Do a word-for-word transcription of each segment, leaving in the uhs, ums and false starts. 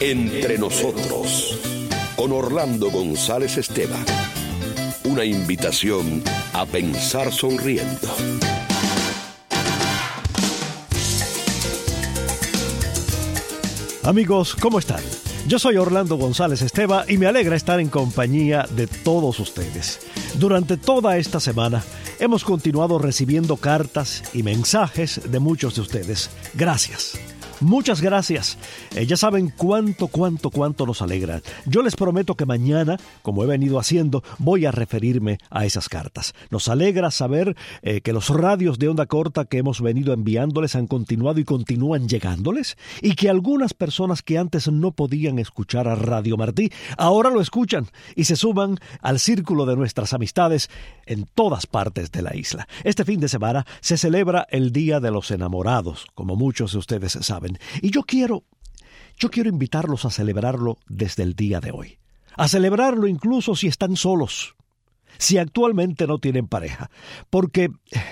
Entre nosotros, con Orlando González Esteban. Una invitación a pensar sonriendo. Amigos, ¿cómo están? Yo soy Orlando González Esteban y me alegra estar en compañía de todos ustedes. Durante toda esta semana hemos continuado recibiendo cartas y mensajes de muchos de ustedes. Gracias. Muchas gracias. Eh, ya saben cuánto, cuánto, cuánto nos alegra. Yo les prometo que mañana, como he venido haciendo, voy a referirme a esas cartas. Nos alegra saber eh, que los radios de onda corta que hemos venido enviándoles han continuado y continúan llegándoles, y que algunas personas que antes no podían escuchar a Radio Martí, ahora lo escuchan y se suman al círculo de nuestras amistades en todas partes de la isla. Este fin de semana se celebra el Día de los Enamorados, como muchos de ustedes saben. Y yo quiero, yo quiero invitarlos a celebrarlo desde el día de hoy. A celebrarlo incluso si están solos, si actualmente no tienen pareja. Porque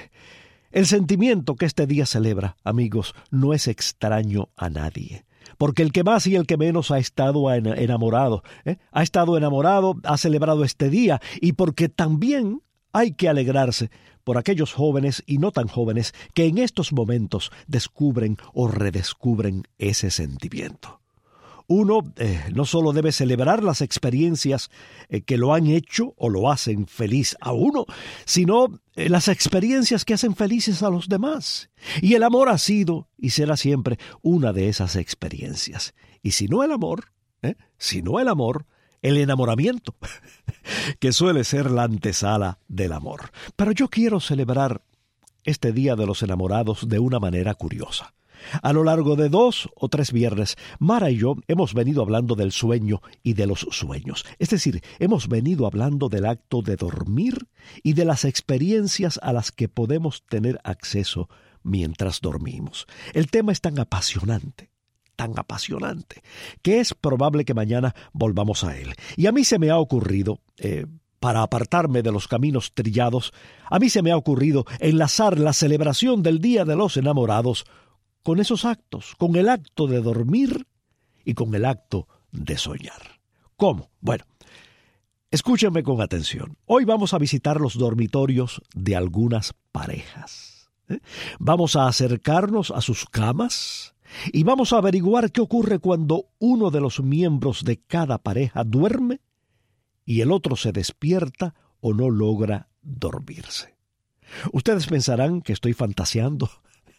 el sentimiento que este día celebra, amigos, no es extraño a nadie. Porque el que más y el que menos ha estado enamorado, ¿eh? ha estado enamorado, ha celebrado este día. Y porque también hay que alegrarse por aquellos jóvenes y no tan jóvenes que en estos momentos descubren o redescubren ese sentimiento. Uno eh, no solo debe celebrar las experiencias eh, que lo han hecho o lo hacen feliz a uno, sino eh, las experiencias que hacen felices a los demás. Y el amor ha sido y será siempre una de esas experiencias. Y si no el amor, eh, si no el amor, el enamoramiento, que suele ser la antesala del amor. Pero yo quiero celebrar este Día de los Enamorados de una manera curiosa. A lo largo de dos o tres viernes, Mara y yo hemos venido hablando del sueño y de los sueños. Es decir, hemos venido hablando del acto de dormir y de las experiencias a las que podemos tener acceso mientras dormimos. El tema es tan apasionante. tan apasionante, que es probable que mañana volvamos a él. Y a mí se me ha ocurrido, eh, para apartarme de los caminos trillados, a mí se me ha ocurrido enlazar la celebración del Día de los Enamorados con esos actos, con el acto de dormir y con el acto de soñar. ¿Cómo? Bueno, escúchenme con atención. Hoy vamos a visitar los dormitorios de algunas parejas. ¿eh? Vamos a acercarnos a sus camas y vamos a averiguar qué ocurre cuando uno de los miembros de cada pareja duerme y el otro se despierta o no logra dormirse. Ustedes pensarán que estoy fantaseando,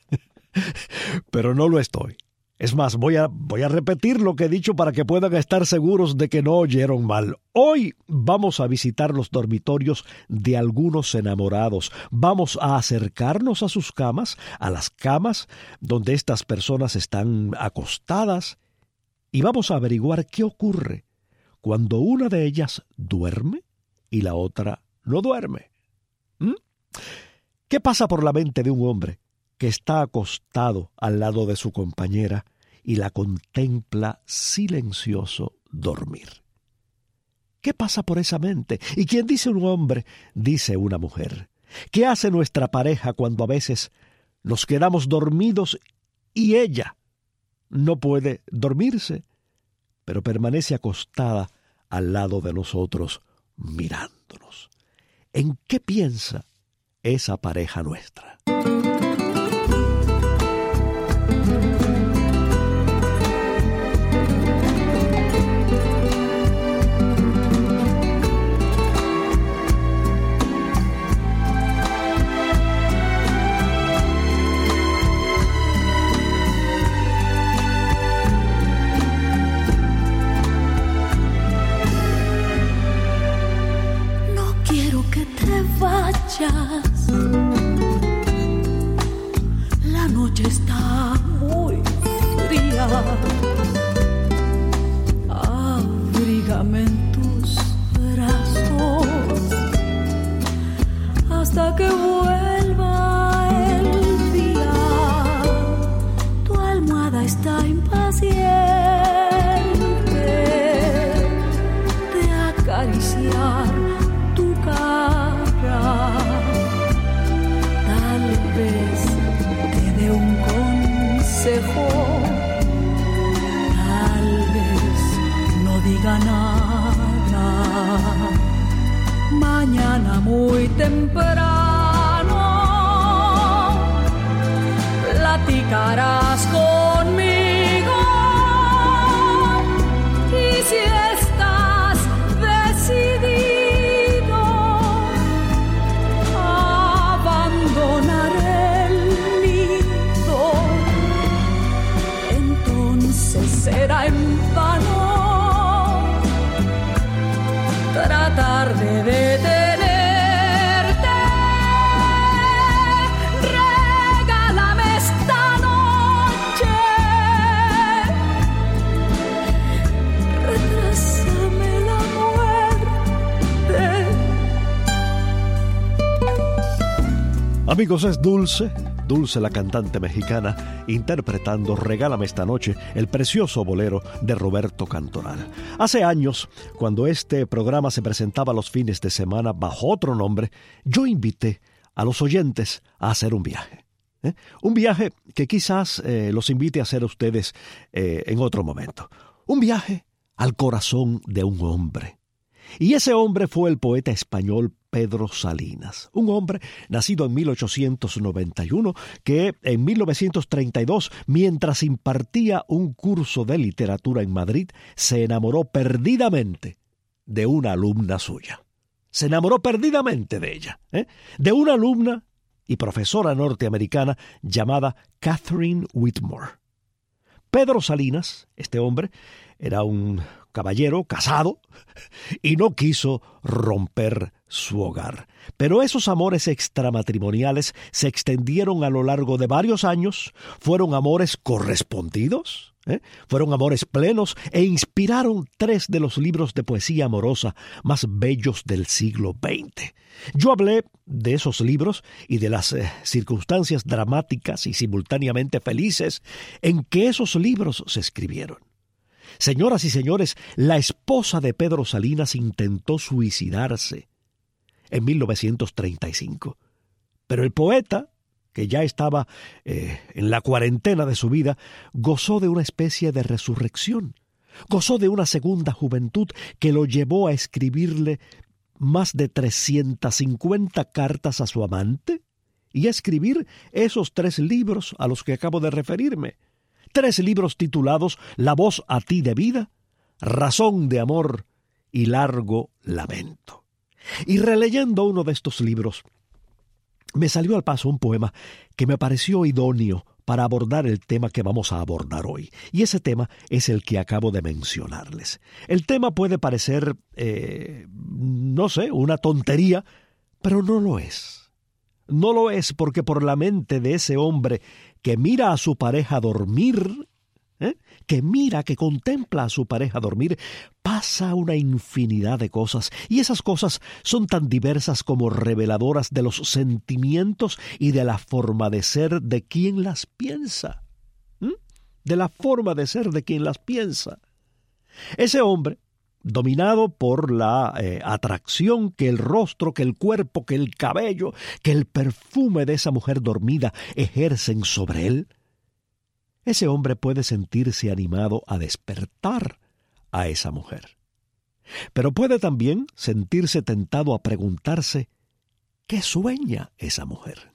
pero no lo estoy. Es más, voy a, voy a repetir lo que he dicho para que puedan estar seguros de que no oyeron mal. Hoy vamos a visitar los dormitorios de algunos enamorados. Vamos a acercarnos a sus camas, a las camas donde estas personas están acostadas, y vamos a averiguar qué ocurre cuando una de ellas duerme y la otra no duerme. ¿Mm? ¿Qué pasa por la mente de un hombre que está acostado al lado de su compañera y la contempla silencioso dormir? ¿Qué pasa por esa mente? Y quien dice un hombre, dice una mujer. ¿Qué hace nuestra pareja cuando a veces nos quedamos dormidos y ella no puede dormirse, pero permanece acostada al lado de nosotros mirándonos? ¿En qué piensa esa pareja nuestra? La noche está muy fría. Abrígame en tus brazos hasta que vuelva el día. Tu almohada está impaciente de acariciar tu cara. Tal vez te dé un consejo, tal vez muy temprano platicarás conmigo, y si estás decidido a abandonar el nido, entonces será en vano tratar de detenerte. Regálame esta noche, retrásame la muerte. Amigos, es Dulce, Dulce la cantante mexicana, interpretando Regálame esta noche, el precioso bolero de Roberto Cantoral. Hace años, cuando este programa se presentaba los fines de semana bajo otro nombre, yo invité a los oyentes a hacer un viaje. ¿eh? Un viaje que quizás eh, los invite a hacer ustedes eh, en otro momento. Un viaje al corazón de un hombre. Y ese hombre fue el poeta español Pedro Salinas, un hombre nacido en mil ochocientos noventa y uno que en mil novecientos treinta y dos, mientras impartía un curso de literatura en Madrid, se enamoró perdidamente de una alumna suya. Se enamoró perdidamente de ella, ¿eh? de una alumna y profesora norteamericana llamada Catherine Whitmore. Pedro Salinas, este hombre, era un caballero casado y no quiso romper su hogar. Pero esos amores extramatrimoniales se extendieron a lo largo de varios años, fueron amores correspondidos, ¿eh? fueron amores plenos e inspiraron tres de los libros de poesía amorosa más bellos del siglo veinte. Yo hablé de esos libros y de las eh, circunstancias dramáticas y simultáneamente felices en que esos libros se escribieron. Señoras y señores, la esposa de Pedro Salinas intentó suicidarse en mil novecientos treinta y cinco. Pero el poeta, que ya estaba eh, en la cuarentena de su vida, gozó de una especie de resurrección. Gozó de una segunda juventud que lo llevó a escribirle más de trescientas cincuenta cartas a su amante y a escribir esos tres libros a los que acabo de referirme. Tres libros titulados La voz a ti de vida, Razón de amor y Largo lamento. Y releyendo uno de estos libros, me salió al paso un poema que me pareció idóneo para abordar el tema que vamos a abordar hoy. Y ese tema es el que acabo de mencionarles. El tema puede parecer, eh, no sé, una tontería, pero no lo es. No lo es porque por la mente de ese hombre que mira a su pareja dormir, ¿eh? que mira, que contempla a su pareja dormir, pasa una infinidad de cosas. Y esas cosas son tan diversas como reveladoras de los sentimientos y de la forma de ser de quien las piensa. ¿Mm? De la forma de ser de quien las piensa. Ese hombre, dominado por la eh, atracción que el rostro, que el cuerpo, que el cabello, que el perfume de esa mujer dormida ejercen sobre él, ese hombre puede sentirse animado a despertar a esa mujer. Pero puede también sentirse tentado a preguntarse ¿qué sueña esa mujer?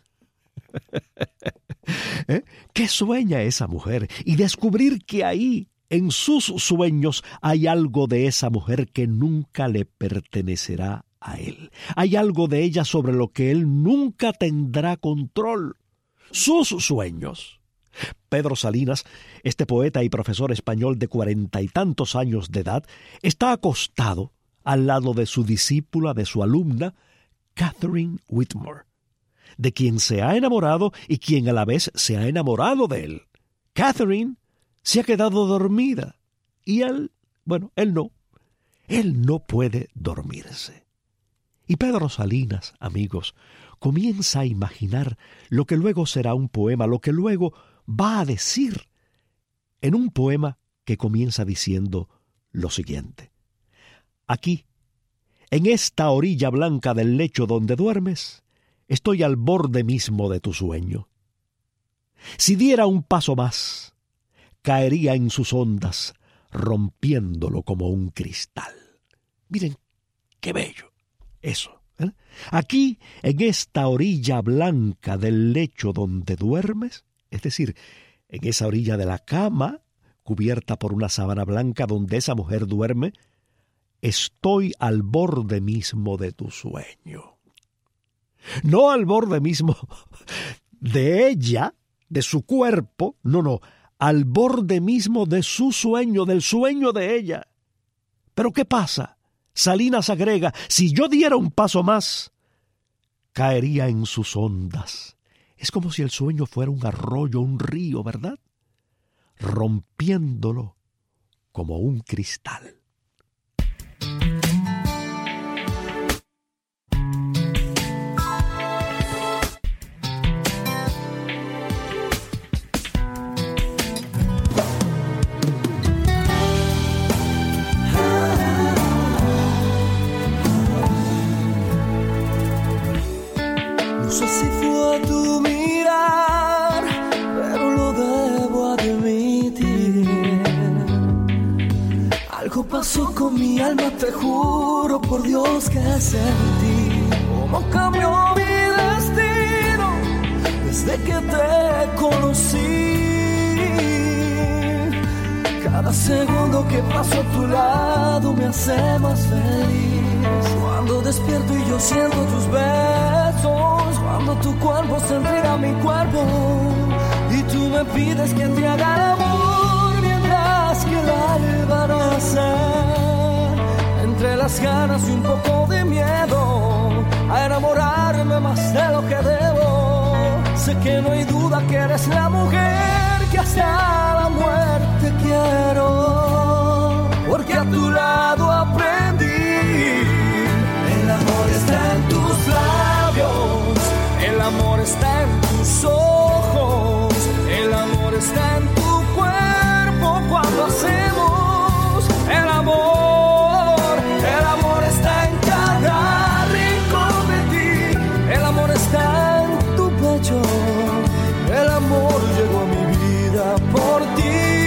¿Eh? ¿Qué sueña esa mujer? Y descubrir que ahí, en sus sueños, hay algo de esa mujer que nunca le pertenecerá a él. Hay algo de ella sobre lo que él nunca tendrá control. Sus sueños. Pedro Salinas, este poeta y profesor español de cuarenta y tantos años de edad, está acostado al lado de su discípula, de su alumna, Catherine Whitmore, de quien se ha enamorado y quien a la vez se ha enamorado de él. Catherine se ha quedado dormida y él, bueno, él no. Él no puede dormirse. Y Pedro Salinas, amigos, comienza a imaginar lo que luego será un poema, lo que luego va a decir en un poema que comienza diciendo lo siguiente. Aquí, en esta orilla blanca del lecho donde duermes, estoy al borde mismo de tu sueño. Si diera un paso más, caería en sus ondas, rompiéndolo como un cristal. Miren, qué bello eso. ¿eh? Aquí, en esta orilla blanca del lecho donde duermes, es decir, en esa orilla de la cama, cubierta por una sábana blanca donde esa mujer duerme, estoy al borde mismo de tu sueño. No al borde mismo de ella, de su cuerpo, no, no, al borde mismo de su sueño, del sueño de ella. ¿Pero qué pasa? Salinas agrega, si yo diera un paso más, caería en sus ondas. Es como si el sueño fuera un arroyo, un río, ¿verdad? Rompiéndolo como un cristal. No sé si fue tu mirar, pero lo debo admitir. Algo pasó con mi alma, te juro por Dios que sentí cómo cambió mi destino desde que te conocí. Cada segundo que paso a tu lado me hace más feliz. Cuando despierto y yo siento tus besos, cuando tu cuerpo se entrega a mi cuerpo y tú me pides que te haga el amor mientras que el alba nace. Entre las ganas y un poco de miedo a enamorarme más de lo que debo, sé que no hay duda que eres la mujer que hasta la muerte quiero, porque a tu lado aprendí. El amor está en tus labios, el amor está en tus ojos, el amor está en tu cuerpo cuando hacemos el amor. El amor está en cada rincón de ti, el amor está en tu pecho, el amor llegó a mi vida por ti.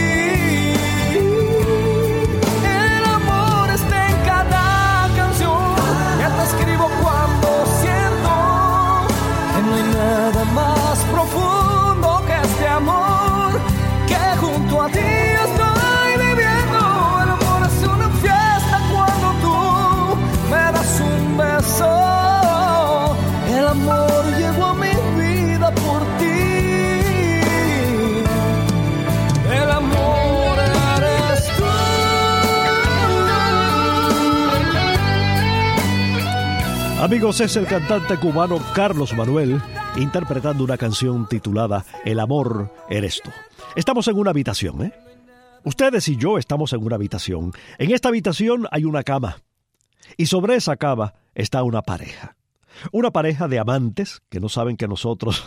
Más profundo que este amor que junto a ti estoy viviendo. El amor es una fiesta cuando tú me das un beso. El amor llegó a mi vida por ti. El amor eres tú. Amigos, es el cantante cubano Carlos Manuel interpretando una canción titulada El amor eres tú. Estamos en una habitación, ¿eh? Ustedes y yo estamos en una habitación. En esta habitación hay una cama. Y sobre esa cama está una pareja. Una pareja de amantes que no saben que nosotros...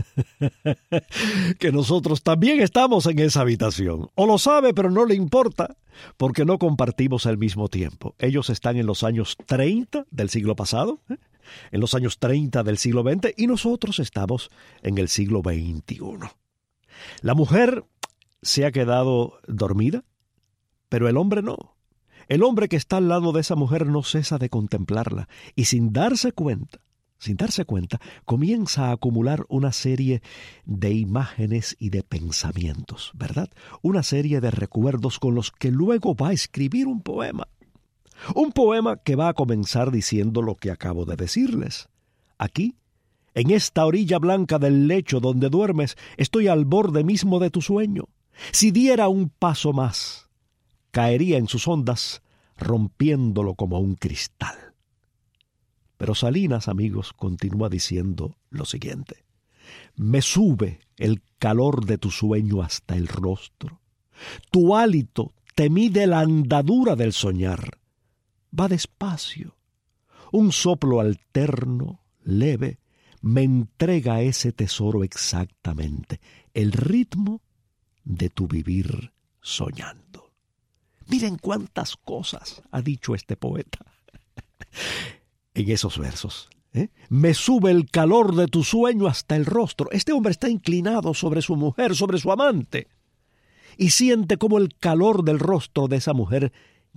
que nosotros también estamos en esa habitación. O lo sabe, pero no le importa, porque no compartimos el mismo tiempo. Ellos están en los años treinta del siglo pasado, ¿eh? En los años treinta del siglo veinte, y nosotros estamos en el siglo veintiuno. La mujer se ha quedado dormida, pero el hombre no. El hombre que está al lado de esa mujer no cesa de contemplarla, y sin darse cuenta, sin darse cuenta, comienza a acumular una serie de imágenes y de pensamientos, ¿verdad? Una serie de recuerdos con los que luego va a escribir un poema. Un poema que va a comenzar diciendo lo que acabo de decirles. Aquí, en esta orilla blanca del lecho donde duermes, estoy al borde mismo de tu sueño. Si diera un paso más, caería en sus ondas, rompiéndolo como un cristal. Pero Salinas, amigos, continúa diciendo lo siguiente. Me sube el calor de tu sueño hasta el rostro. Tu hálito te mide la andadura del soñar. Va despacio. Un soplo alterno, leve, me entrega ese tesoro exactamente, el ritmo de tu vivir soñando. Miren cuántas cosas ha dicho este poeta en esos versos. ¿eh? Me sube el calor de tu sueño hasta el rostro. Este hombre está inclinado sobre su mujer, sobre su amante, y siente como el calor del rostro de esa mujer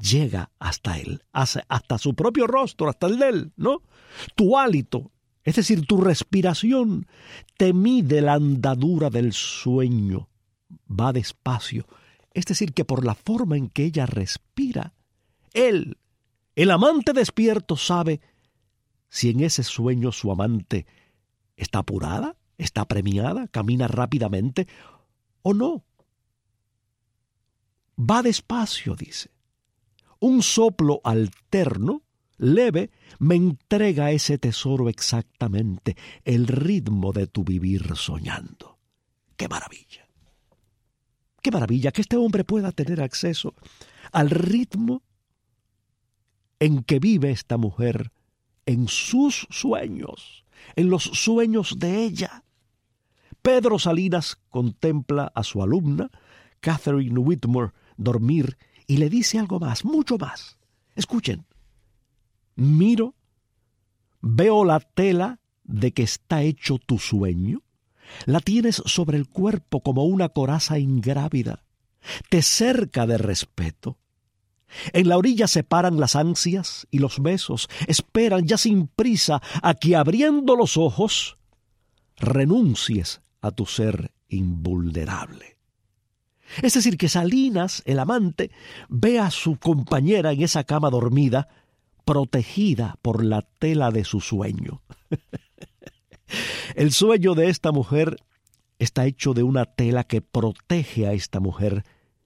llega hasta él, hasta, hasta su propio rostro, hasta el de él, ¿no? Tu hálito, es decir, tu respiración, te mide la andadura del sueño, va despacio. Es decir, que por la forma en que ella respira, él, el amante despierto, sabe si en ese sueño su amante está apurada, está premiada, camina rápidamente o no. Va despacio, dice. Un soplo alterno, leve, me entrega ese tesoro exactamente, el ritmo de tu vivir soñando. ¡Qué maravilla! ¡Qué maravilla que este hombre pueda tener acceso al ritmo en que vive esta mujer en sus sueños, en los sueños de ella! Pedro Salinas contempla a su alumna, Catherine Whitmore, dormir y le dice algo más, mucho más. Escuchen. Miro, veo la tela de que está hecho tu sueño. La tienes sobre el cuerpo como una coraza ingrávida. Te cerca de respeto. En la orilla se paran las ansias y los besos. Esperan ya sin prisa a que abriendo los ojos renuncies a tu ser invulnerable. Es decir, que Salinas, el amante, ve a su compañera en esa cama dormida, protegida por la tela de su sueño. El sueño de esta mujer está hecho de una tela que protege a esta mujer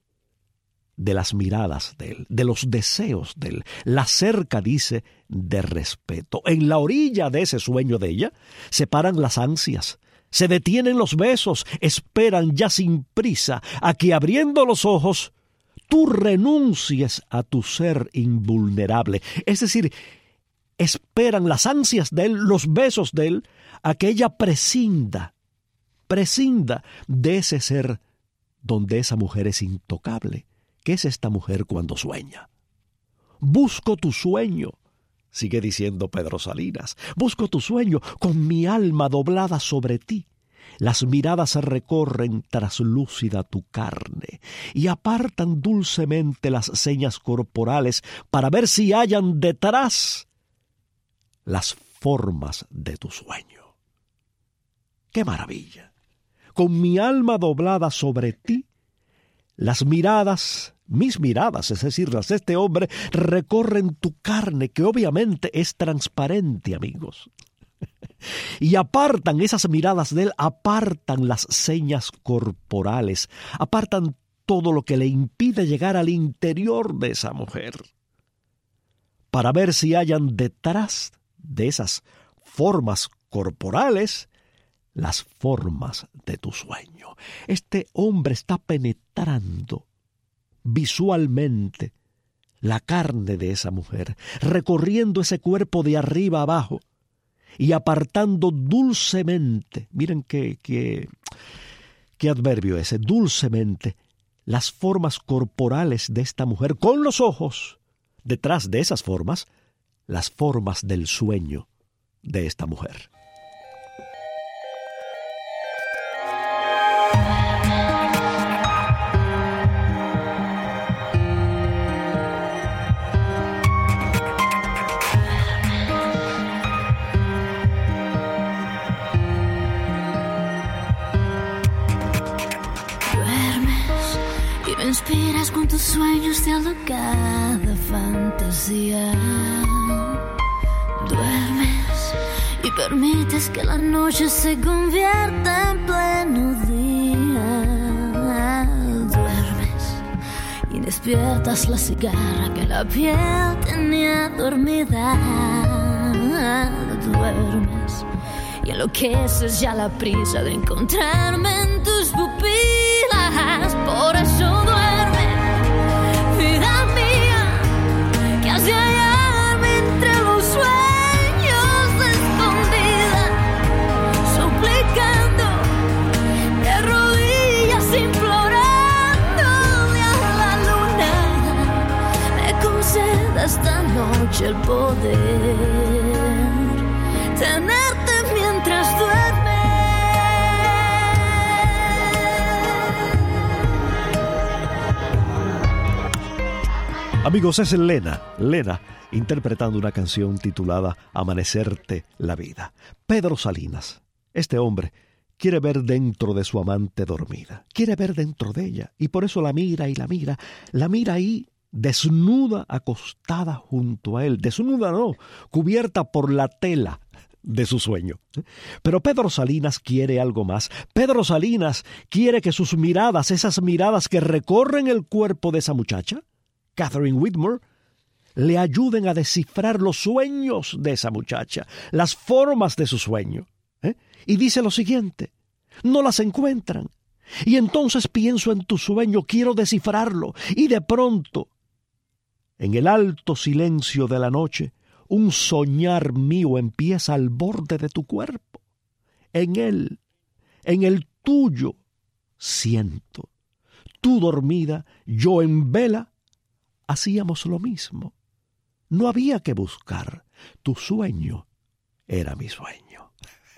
de las miradas de él, de los deseos de él. La cerca, dice, de respeto. En la orilla de ese sueño de ella se paran las ansias, se detienen los besos, esperan ya sin prisa a que abriendo los ojos tú renuncies a tu ser invulnerable. Es decir, esperan las ansias de él, los besos de él, a que ella prescinda, prescinda de ese ser donde esa mujer es intocable. ¿Qué es esta mujer cuando sueña? Busco tu sueño, sigue diciendo Pedro Salinas, busco tu sueño con mi alma doblada sobre ti. Las miradas recorren traslúcida tu carne y apartan dulcemente las señas corporales para ver si hallan detrás las formas de tu sueño. ¡Qué maravilla! Con mi alma doblada sobre ti, las miradas, mis miradas, es decir, las de este hombre, recorren tu carne, que obviamente es transparente, amigos. Y apartan esas miradas de él, apartan las señas corporales, apartan todo lo que le impide llegar al interior de esa mujer, para ver si hallan detrás de esas formas corporales las formas de tu sueño. Este hombre está penetrando visualmente la carne de esa mujer, recorriendo ese cuerpo de arriba abajo y apartando dulcemente, miren qué, qué, qué adverbio ese, dulcemente, las formas corporales de esta mujer, con los ojos, detrás de esas formas, las formas del sueño de esta mujer. Inspiras con tus sueños de alocada fantasía. Duermes y permites que la noche se convierta en pleno día. Duermes y despiertas la cigarra que la piel tenía dormida. Duermes y enloqueces ya la prisa de encontrarme en tus pupilas. Por eso duerme, vida mía, que has de hallarme entre los sueños escondida, suplicando de rodillas, implorándole a la luna me conceda esta noche el poder tenerte mientras duermes. Amigos, es Lena, Lena, interpretando una canción titulada Amanecerte la vida. Pedro Salinas, este hombre, quiere ver dentro de su amante dormida, quiere ver dentro de ella, y por eso la mira y la mira, la mira ahí desnuda, acostada junto a él, desnuda no, cubierta por la tela de su sueño. Pero Pedro Salinas quiere algo más. Pedro Salinas quiere que sus miradas, esas miradas que recorren el cuerpo de esa muchacha, Catherine Whitmore, le ayuden a descifrar los sueños de esa muchacha, las formas de su sueño. ¿eh? Y dice lo siguiente: no las encuentran. Y entonces pienso en tu sueño, quiero descifrarlo. Y de pronto, en el alto silencio de la noche, un soñar mío empieza al borde de tu cuerpo. En él, en el tuyo, siento. Tú dormida, yo en vela, hacíamos lo mismo. No había que buscar. Tu sueño era mi sueño.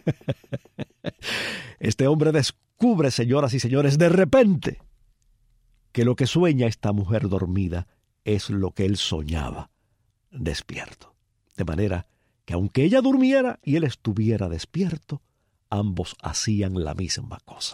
Este hombre descubre, señoras y señores, de repente, que lo que sueña esta mujer dormida es lo que él soñaba despierto. De manera que aunque ella durmiera y él estuviera despierto, ambos hacían la misma cosa.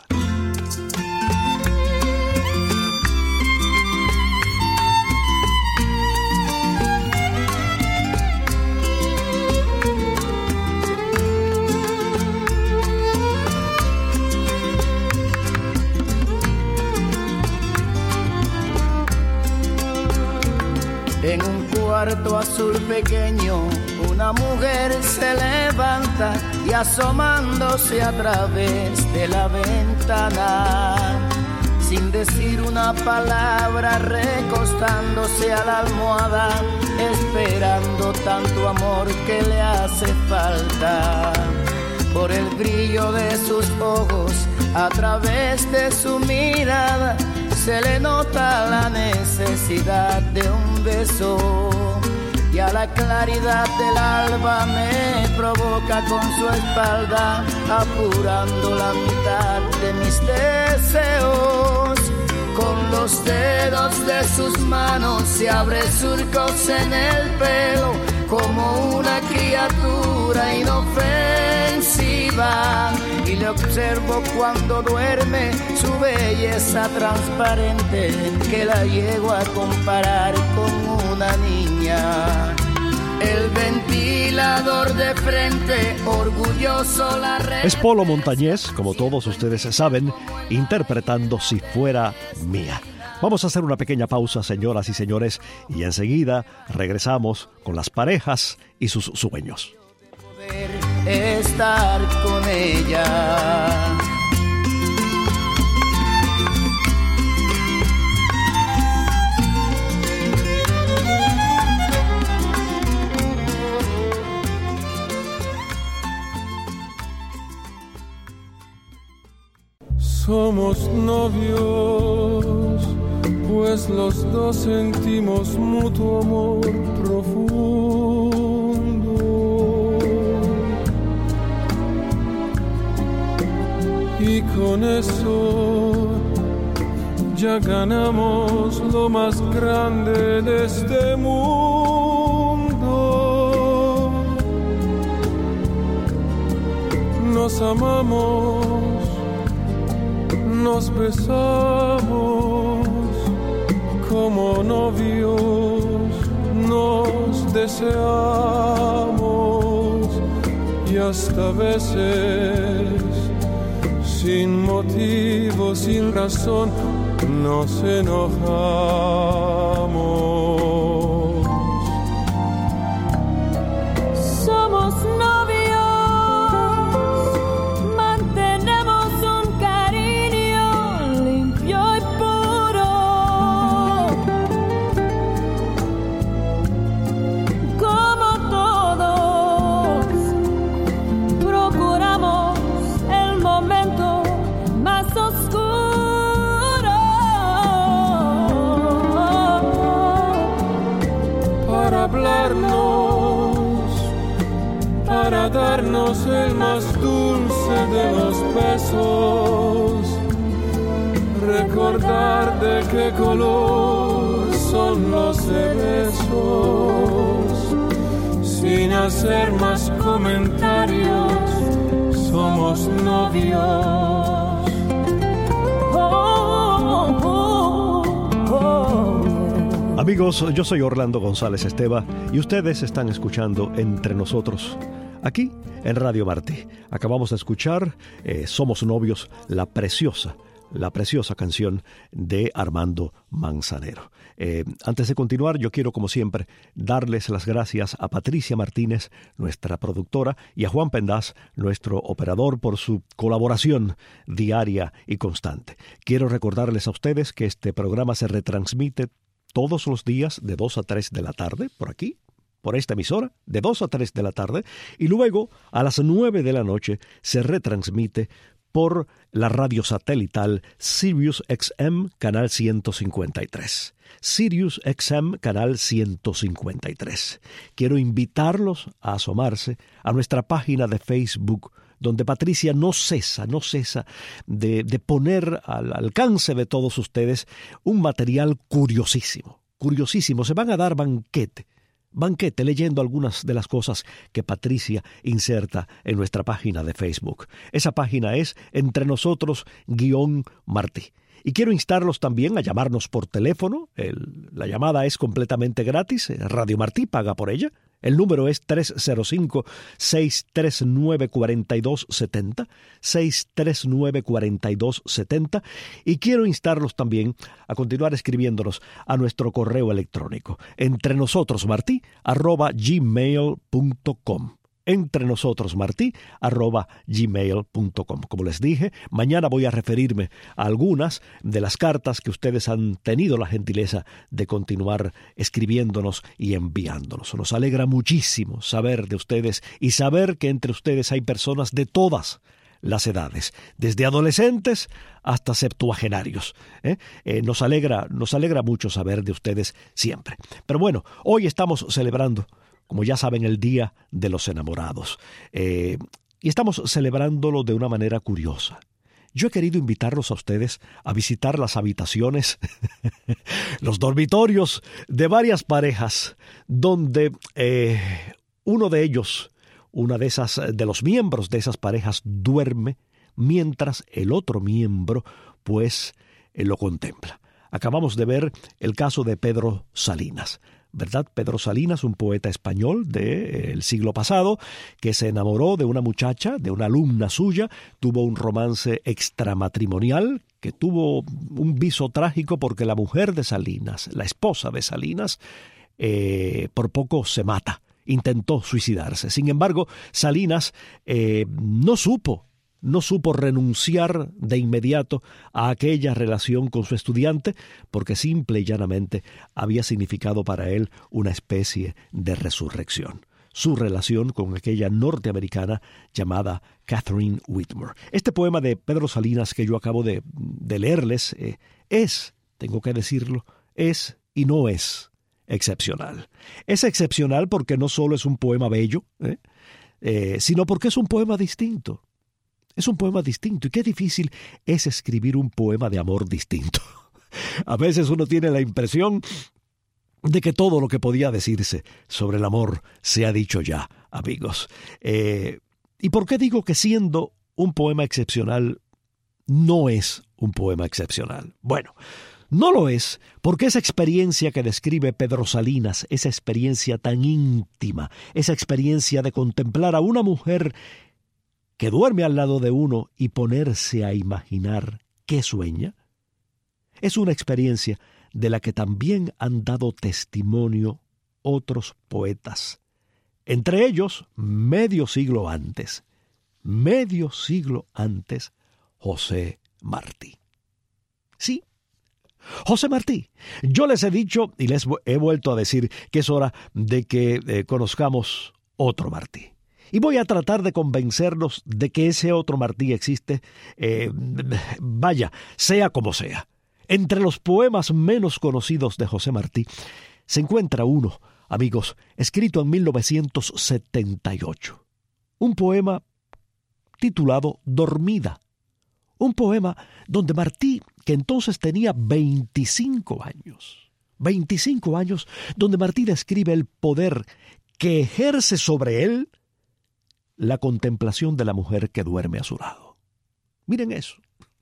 En un cuarto azul pequeño, una mujer se levanta y asomándose a través de la ventana, sin decir una palabra, recostándose a la almohada, esperando tanto amor que le hace falta. Por el brillo de sus ojos, a través de su mirada, se le nota la necesidad de un beso. Y a la claridad del alba me provoca con su espalda, apurando la mitad de mis deseos. Con los dedos de sus manos se abre surcos en el pelo, como una criatura inofensiva. Y le observo cuando duerme, su belleza transparente, que la llego a comparar con una niña. El ventilador de frente, orgulloso la re... Es Polo Montañés, como todos ustedes saben, interpretando Si Fuera Mía. Vamos a hacer una pequeña pausa, señoras y señores, y enseguida regresamos con las parejas y sus sueños. Poder estar con ella. Somos novios, pues los dos sentimos mutuo amor profundo. Y con eso ya ganamos lo más grande de este mundo. Nos amamos, nos besamos como novios, nos deseamos y hasta veces sin motivo, sin razón, nos enojamos. Para darnos el más dulce de los besos, recordar de qué color son los cerebros. hacer más comentarios, somos novios. Oh, oh, oh, oh. Amigos, yo soy Orlando González Esteva y ustedes están escuchando Entre Nosotros, aquí en Radio Martí. Acabamos de escuchar eh, Somos Novios, la preciosa, la preciosa canción de Armando Manzanero. Eh, antes de continuar, yo quiero, como siempre, darles las gracias a Patricia Martínez, nuestra productora, y a Juan Pendaz, nuestro operador, por su colaboración diaria y constante. Quiero recordarles a ustedes que este programa se retransmite todos los días de dos a tres de la tarde, por aquí, por esta emisora, de dos a tres de la tarde, y luego a las nueve de la noche se retransmite por la radio satelital Sirius X M, canal ciento cincuenta y tres. Sirius X M, canal ciento cincuenta y tres. Quiero invitarlos a asomarse a nuestra página de Facebook, donde Patricia no cesa, no cesa de, de poner al alcance de todos ustedes un material curiosísimo, curiosísimo. Se van a dar banquete. Banquete leyendo algunas de las cosas que Patricia inserta en nuestra página de Facebook. Esa página es Entre Nosotros guión Martí. Y quiero instarlos también a llamarnos por teléfono. El, la llamada es completamente gratis. Radio Martí paga por ella. El número es tres cero cinco, seis tres nueve, cuatro dos siete cero, seis tres nueve, cuatro dos siete cero. Y quiero instarlos también a continuar escribiéndonos a nuestro correo electrónico, entrenosotros.martí arroba gmail punto com. entrenosotros.martí arroba gmail punto com. Como les dije, mañana voy a referirme a algunas de las cartas que ustedes han tenido la gentileza de continuar escribiéndonos y enviándonos. Nos alegra muchísimo saber de ustedes y saber que entre ustedes hay personas de todas las edades, desde adolescentes hasta septuagenarios. ¿eh? Eh, nos alegra, nos alegra mucho saber de ustedes siempre. Pero bueno, hoy estamos celebrando, como ya saben, el Día de los Enamorados. Eh, y estamos celebrándolo de una manera curiosa. Yo he querido invitarlos a ustedes a visitar las habitaciones, los dormitorios de varias parejas, donde eh, uno de ellos, una de esas, de los miembros de esas parejas, duerme, mientras el otro miembro, pues, eh, lo contempla. Acabamos de ver el caso de Pedro Salinas, ¿verdad? Pedro Salinas, un poeta español del siglo pasado, que se enamoró de una muchacha, de una alumna suya, tuvo un romance extramatrimonial, que tuvo un viso trágico porque la mujer de Salinas, la esposa de Salinas, eh, por poco se mata, intentó suicidarse. Sin embargo, Salinas eh, no supo No supo renunciar de inmediato a aquella relación con su estudiante porque simple y llanamente había significado para él una especie de resurrección. Su relación con aquella norteamericana llamada Catherine Whitmore. Este poema de Pedro Salinas que yo acabo de, de leerles eh, es, tengo que decirlo, es y no es excepcional. Es excepcional porque no solo es un poema bello, eh, eh, sino porque es un poema distinto. Es un poema distinto, y qué difícil es escribir un poema de amor distinto. A veces uno tiene la impresión de que todo lo que podía decirse sobre el amor se ha dicho ya, amigos. Eh, ¿Y por qué digo que siendo un poema excepcional no es un poema excepcional? Bueno, no lo es porque esa experiencia que describe Pedro Salinas, esa experiencia tan íntima, esa experiencia de contemplar a una mujer que duerme al lado de uno y ponerse a imaginar qué sueña, es una experiencia de la que también han dado testimonio otros poetas, entre ellos medio siglo antes, medio siglo antes, José Martí. Sí, José Martí. Yo les he dicho y les he vuelto a decir que es hora de que eh, conozcamos otro Martí. Y voy a tratar de convencerlos de que ese otro Martí existe, eh, vaya, sea como sea. Entre los poemas menos conocidos de José Martí se encuentra uno, amigos, escrito en mil novecientos setenta y ocho. Un poema titulado Dormida. Un poema donde Martí, que entonces tenía veinticinco años, veinticinco años, donde Martí describe el poder que ejerce sobre él la contemplación de la mujer que duerme a su lado. Miren eso.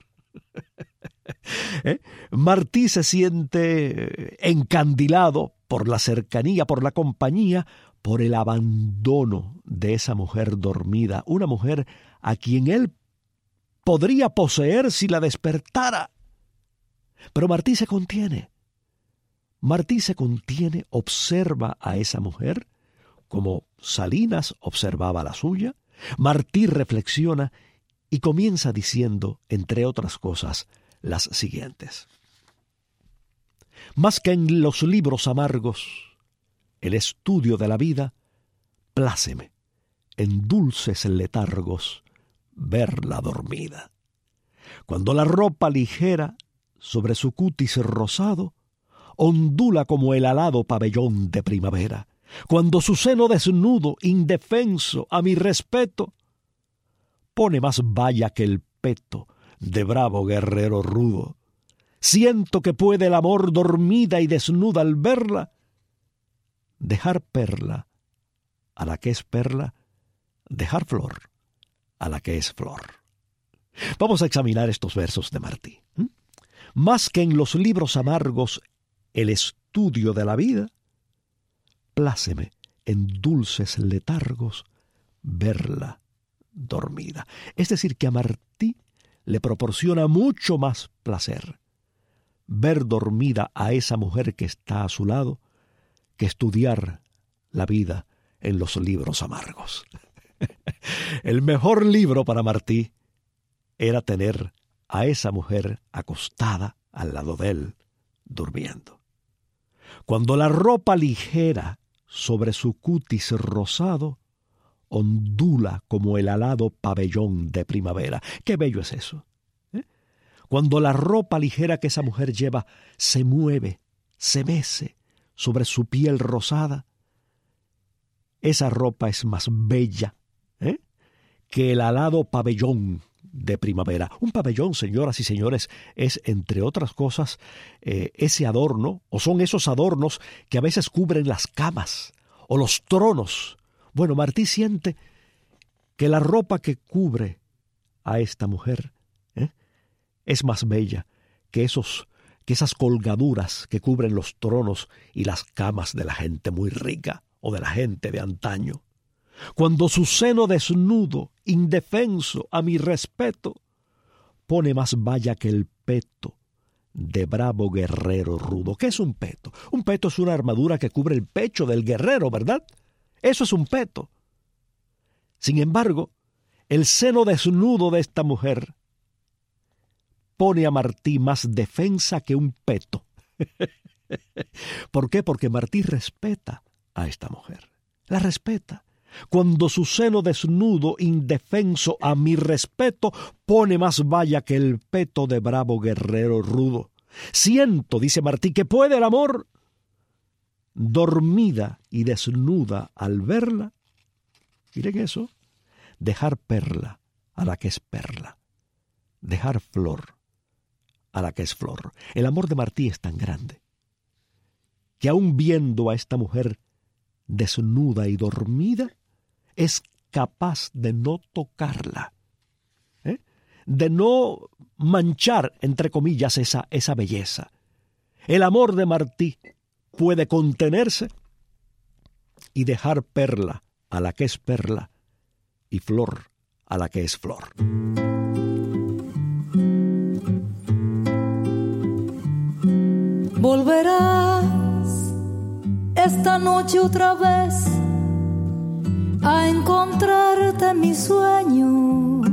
¿Eh? Martí se siente encandilado por la cercanía, por la compañía, por el abandono de esa mujer dormida, una mujer a quien él podría poseer si la despertara. Pero Martí se contiene. Martí se contiene, observa a esa mujer como Salinas observaba la suya. Martí reflexiona y comienza diciendo, entre otras cosas, las siguientes. Más que en los libros amargos, el estudio de la vida, pláceme en dulces letargos verla dormida. Cuando la ropa ligera sobre su cutis rosado ondula como el alado pabellón de primavera, cuando su seno desnudo, indefenso, a mi respeto, pone más valla que el peto de bravo guerrero rudo, siento que puede el amor dormida y desnuda al verla, dejar perla a la que es perla, dejar flor a la que es flor. Vamos a examinar estos versos de Martí. ¿Mm? Más que en los libros amargos el estudio de la vida, pláceme en dulces letargos verla dormida. Es decir, que a Martí le proporciona mucho más placer ver dormida a esa mujer que está a su lado que estudiar la vida en los libros amargos. El mejor libro para Martí era tener a esa mujer acostada al lado de él, durmiendo. Cuando la ropa ligera sobre su cutis rosado ondula como el alado pabellón de primavera. ¡Qué bello es eso! ¿Eh? Cuando la ropa ligera que esa mujer lleva se mueve, se mece sobre su piel rosada, esa ropa es más bella ¿eh? que el alado pabellón de primavera. Un pabellón, señoras y señores, es, entre otras cosas, eh, ese adorno, o son esos adornos que a veces cubren las camas o los tronos. Bueno, Martí siente que la ropa que cubre a esta mujer ¿eh? es más bella que, esos, que esas colgaduras que cubren los tronos y las camas de la gente muy rica o de la gente de antaño. Cuando su seno desnudo, indefenso, a mi respeto, pone más valla que el peto de bravo guerrero rudo. ¿Qué es un peto? Un peto es una armadura que cubre el pecho del guerrero, ¿verdad? Eso es un peto. Sin embargo, el seno desnudo de esta mujer pone a Martí más defensa que un peto. ¿Por qué? Porque Martí respeta a esta mujer. La respeta. Cuando su seno desnudo, indefenso, a mi respeto, pone más valla que el peto de bravo guerrero rudo. Siento, dice Martí, que puede el amor, dormida y desnuda al verla, miren eso, dejar perla a la que es perla, dejar flor a la que es flor. El amor de Martí es tan grande que aun viendo a esta mujer desnuda y dormida, es capaz de no tocarla, ¿eh? de no manchar, entre comillas, esa, esa belleza. El amor de Martí puede contenerse y dejar perla a la que es perla y flor a la que es flor. Volverás esta noche otra vez a encontrarte en mis sueños.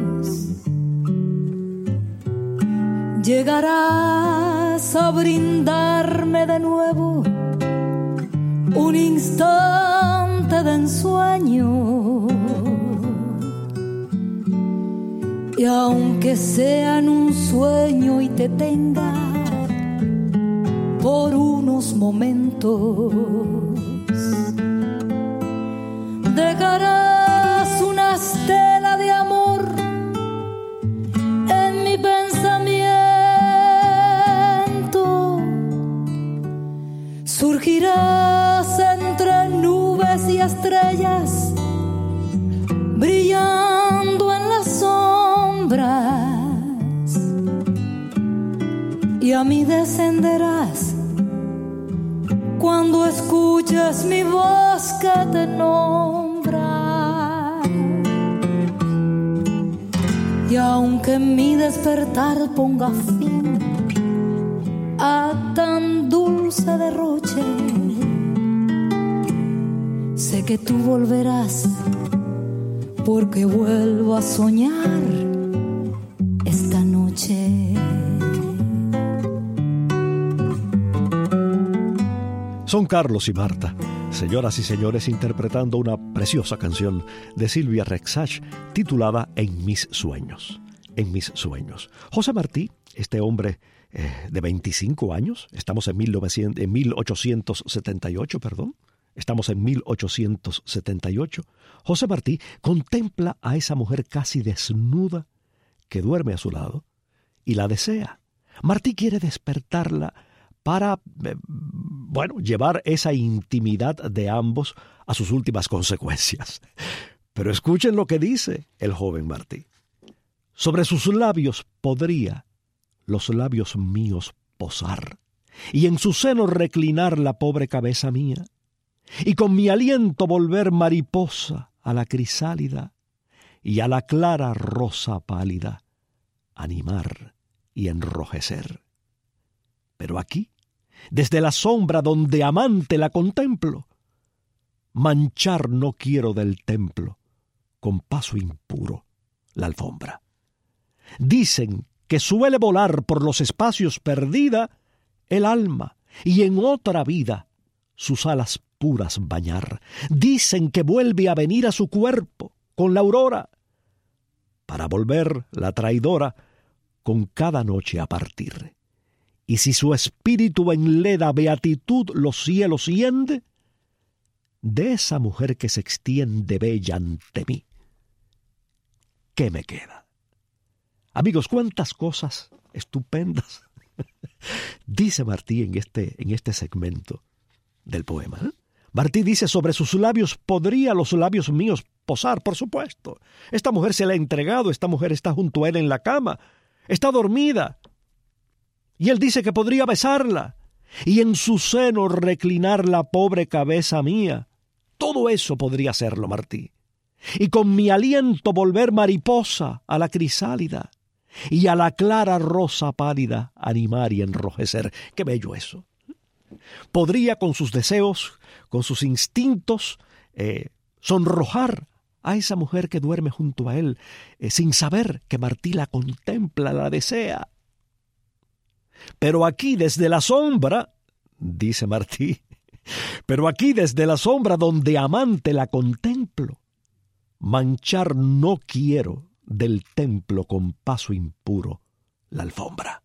Llegarás a brindarme de nuevo un instante de ensueño. Y aunque sea en un sueño y te tenga por unos momentos, dejarás una estela de amor en mi pensamiento. Surgirás entre nubes y estrellas, brillando en las sombras, y a mí descenderás cuando escuches mi voz que te nombra. Y aunque mi despertar ponga fin a tan dulce derroche, sé que tú volverás, porque vuelvo a soñar esta noche. Son Carlos y Marta, señoras y señores, interpretando una preciosa canción de Silvia Rexach titulada En mis sueños. En mis sueños. José Martí, este hombre eh, de veinticinco años, estamos en, mil novecientos, en mil ochocientos setenta y ocho, perdón, estamos en mil ochocientos setenta y ocho. José Martí contempla a esa mujer casi desnuda que duerme a su lado y la desea. Martí quiere despertarla para, eh, bueno, llevar esa intimidad de ambos a sus últimas consecuencias. Pero escuchen lo que dice el joven Martí. Sobre sus labios podría los labios míos posar, y en su seno reclinar la pobre cabeza mía, y con mi aliento volver mariposa a la crisálida, y a la clara rosa pálida animar y enrojecer. Pero aquí, desde la sombra donde amante la contemplo, manchar no quiero del templo con paso impuro la alfombra. Dicen que suele volar por los espacios perdida el alma, y en otra vida sus alas puras bañar. Dicen que vuelve a venir a su cuerpo con la aurora, para volver la traidora con cada noche a partir. Y si su espíritu enleda beatitud los cielos hiende, de esa mujer que se extiende bella ante mí, ¿qué me queda? Amigos, cuántas cosas estupendas dice Martí en este, en este segmento del poema, ¿eh? Martí dice, sobre sus labios podría los labios míos posar, por supuesto. Esta mujer se le ha entregado, esta mujer está junto a él en la cama, está dormida. Y él dice que podría besarla y en su seno reclinar la pobre cabeza mía. Todo eso podría hacerlo Martí. Y con mi aliento volver mariposa a la crisálida y a la clara rosa pálida animar y enrojecer. ¡Qué bello eso! Podría con sus deseos, con sus instintos, eh, sonrojar a esa mujer que duerme junto a él, eh, sin saber que Martí la contempla, la desea. Pero aquí desde la sombra, dice Martí, pero aquí desde la sombra donde amante la contemplo, manchar no quiero del templo con paso impuro la alfombra.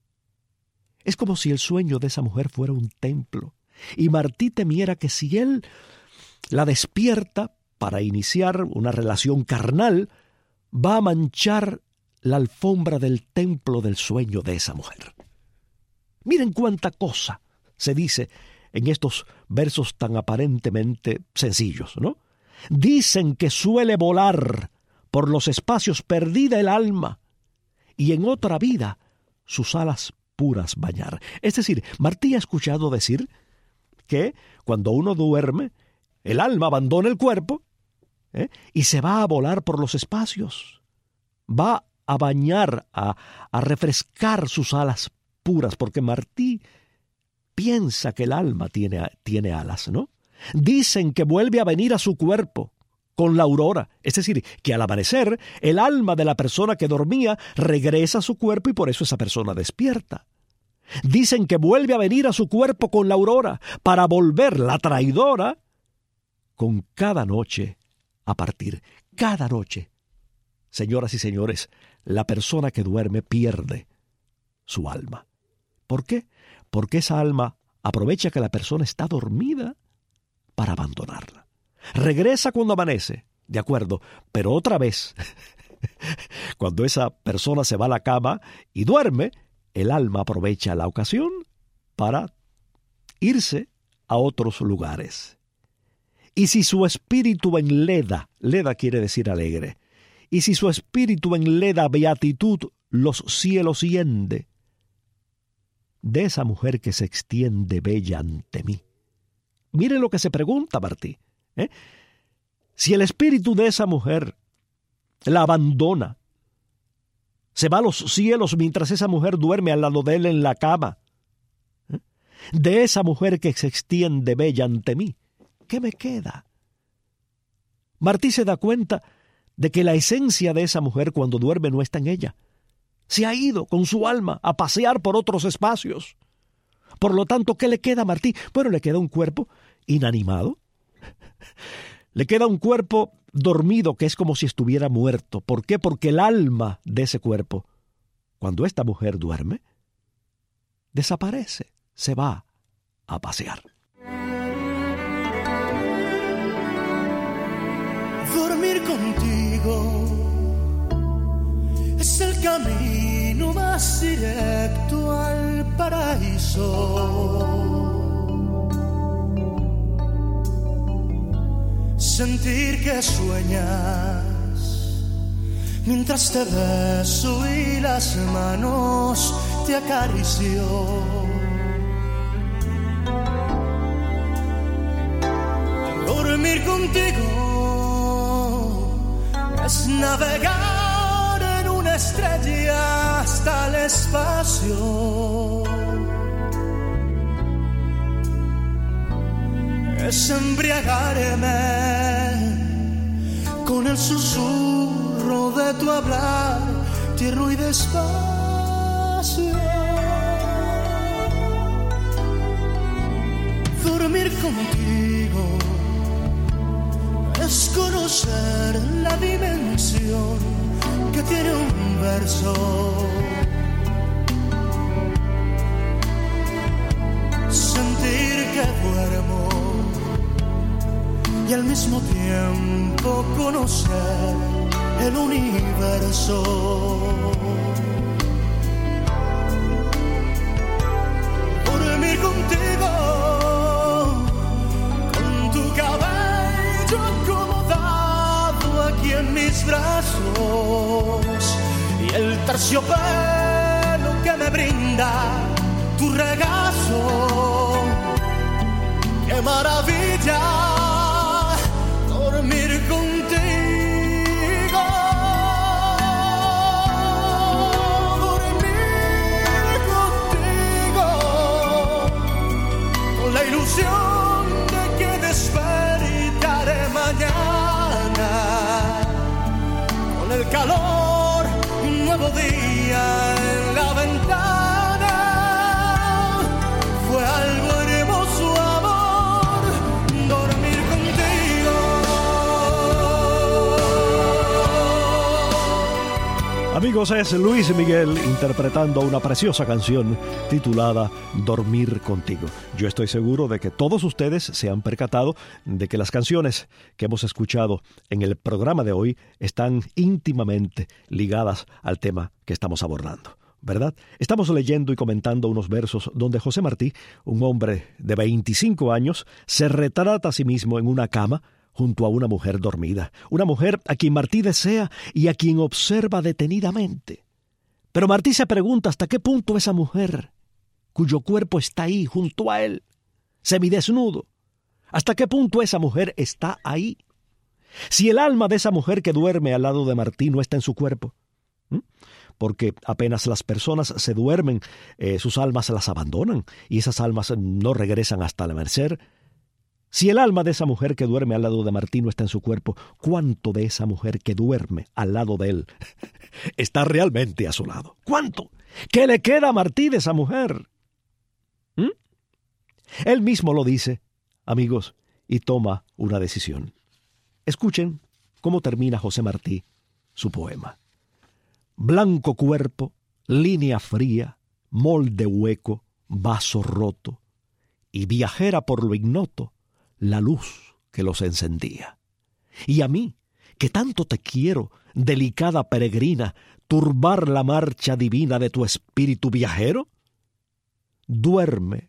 Es como si el sueño de esa mujer fuera un templo, y Martí temiera que si él la despierta para iniciar una relación carnal, va a manchar la alfombra del templo del sueño de esa mujer. Miren cuánta cosa se dice en estos versos tan aparentemente sencillos, ¿no? Dicen que suele volar por los espacios perdida el alma, y en otra vida sus alas puras bañar. Es decir, Martí ha escuchado decir que cuando uno duerme, el alma abandona el cuerpo, ¿eh? y se va a volar por los espacios. Va a bañar, a, a refrescar sus alas puras, porque Martí piensa que el alma tiene, tiene alas, ¿no? Dicen que vuelve a venir a su cuerpo con la aurora, es decir, que al amanecer el alma de la persona que dormía regresa a su cuerpo y por eso esa persona despierta. Dicen que vuelve a venir a su cuerpo con la aurora para volver la traidora con cada noche a partir. Cada noche, señoras y señores, la persona que duerme pierde su alma. ¿Por qué? Porque esa alma aprovecha que la persona está dormida para abandonarla. Regresa cuando amanece, de acuerdo, pero otra vez, cuando esa persona se va a la cama y duerme, el alma aprovecha la ocasión para irse a otros lugares. Y si su espíritu enleda, leda quiere decir alegre, y si su espíritu enleda beatitud, los cielos hiende. De esa mujer que se extiende bella ante mí. Mire lo que se pregunta Martí. ¿eh? Si el espíritu de esa mujer la abandona, se va a los cielos mientras esa mujer duerme al lado de él en la cama. ¿eh? De esa mujer que se extiende bella ante mí, ¿qué me queda? Martí se da cuenta de que la esencia de esa mujer cuando duerme no está en ella. Se ha ido con su alma a pasear por otros espacios. Por lo tanto, ¿qué le queda a Martí? Bueno, le queda un cuerpo inanimado. Le queda un cuerpo dormido que es como si estuviera muerto. ¿Por qué? Porque el alma de ese cuerpo, cuando esta mujer duerme, desaparece, se va a pasear. Dormir contigo es el camino más directo al paraíso. Sentir que sueñas mientras te beso y las manos te acaricio. Dormir contigo es navegar en una estrella hasta el espacio. Es embriagarme con el susurro de tu hablar, tierno y despacio. Dormir contigo es conocer la dimensión que tiene un verso. Sentir que duermo y al mismo tiempo conocer el universo. Dormir contigo, con tu cabello acomodado aquí en mis brazos y el terciopelo que me brinda tu regazo. ¡Qué maravilla! Dormir contigo, dormir contigo, con la ilusión de que despertaré mañana, con el calor, un nuevo día en la ventana. Fue algo hermoso, amor, dormir contigo. Amigos, es Luis Miguel interpretando una preciosa canción titulada Dormir contigo. Yo estoy seguro de que todos ustedes se han percatado de que las canciones que hemos escuchado en el programa de hoy están íntimamente ligadas al tema que estamos abordando, ¿verdad? Estamos leyendo y comentando unos versos donde José Martí, un hombre de veinticinco años, se retrata a sí mismo en una cama junto a una mujer dormida, una mujer a quien Martí desea y a quien observa detenidamente. Pero Martí se pregunta hasta qué punto esa mujer, cuyo cuerpo está ahí junto a él, semidesnudo, hasta qué punto esa mujer está ahí. Si el alma de esa mujer que duerme al lado de Martí no está en su cuerpo, ¿m? Porque apenas las personas se duermen, eh, sus almas las abandonan y esas almas no regresan hasta el amanecer. Si el alma de esa mujer que duerme al lado de Martí no está en su cuerpo, ¿cuánto de esa mujer que duerme al lado de él está realmente a su lado? ¿Cuánto? ¿Qué le queda a Martí de esa mujer? ¿Mm? Él mismo lo dice, amigos, y toma una decisión. Escuchen cómo termina José Martí su poema. Blanco cuerpo, línea fría, molde hueco, vaso roto, y viajera por lo ignoto, la luz que los encendía. Y a mí, que tanto te quiero, delicada peregrina, turbar la marcha divina de tu espíritu viajero, duerme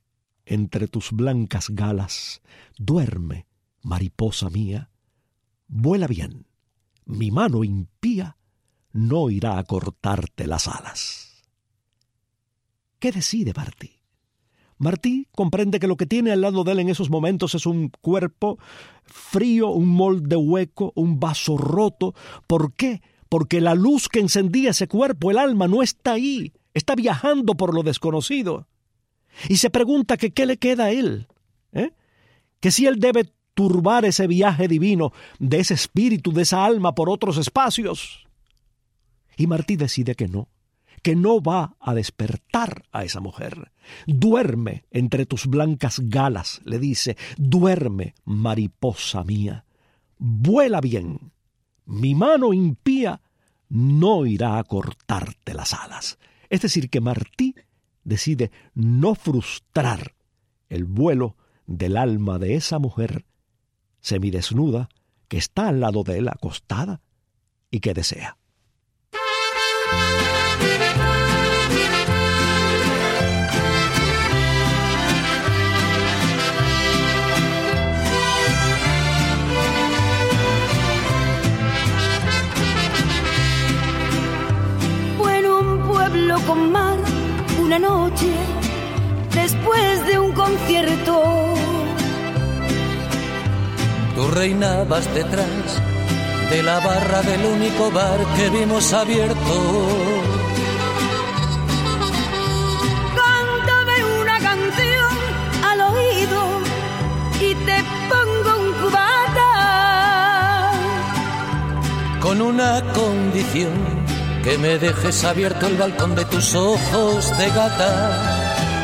entre tus blancas galas, duerme, mariposa mía, vuela bien, mi mano impía no irá a cortarte las alas. ¿Qué decide Martí? Martí comprende que lo que tiene al lado de él en esos momentos es un cuerpo frío, un molde hueco, un vaso roto. ¿Por qué? Porque la luz que encendía ese cuerpo, el alma, no está ahí, está viajando por lo desconocido. Y se pregunta que qué le queda a él, ¿eh? Que si él debe turbar ese viaje divino de ese espíritu, de esa alma por otros espacios. Y Martí decide que no, que no va a despertar a esa mujer. Duerme entre tus blancas galas, le dice, duerme, mariposa mía, vuela bien, mi mano impía no irá a cortarte las alas. Es decir, que Martí decide no frustrar el vuelo del alma de esa mujer semidesnuda que está al lado de él acostada y que desea. Fue en un pueblo con mar una noche después de un concierto. Tú reinabas detrás de la barra del único bar que vimos abierto. Cántame una canción al oído y te pongo un cubata. Con una condición, que me dejes abierto el balcón de tus ojos de gata.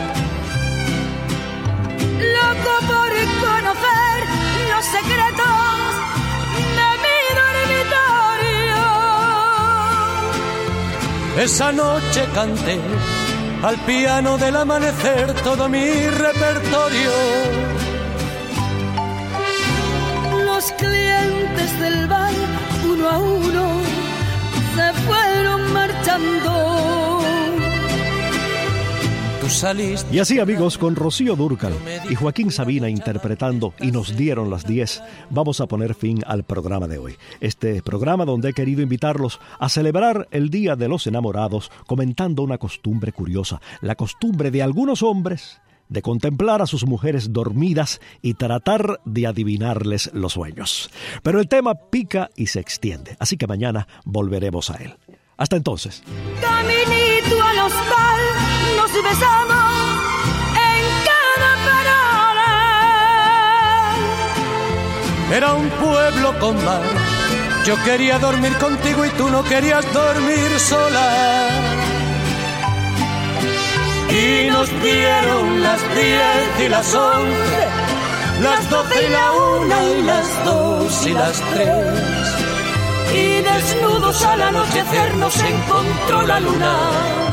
Loco por conocer los secretos de mi dormitorio. Esa noche canté al piano del amanecer todo mi repertorio. Los clientes del bar, uno a uno, se fueron marchando. Y así, amigos, con Rocío Dúrcal y Joaquín Sabina interpretando Y nos dieron las diez, vamos a poner fin al programa de hoy. Este programa donde he querido invitarlos a celebrar el Día de los Enamorados comentando una costumbre curiosa, la costumbre de algunos hombres de contemplar a sus mujeres dormidas y tratar de adivinarles los sueños. Pero el tema pica y se extiende, así que mañana volveremos a él. Hasta entonces. Caminito al hostal, nos besamos en cada parada. Era un pueblo con mar, yo quería dormir contigo y tú no querías dormir sola. Y nos dieron las diez y las once, las doce y la una y las dos y las tres. Y desnudos al anochecer nos encontró la luna.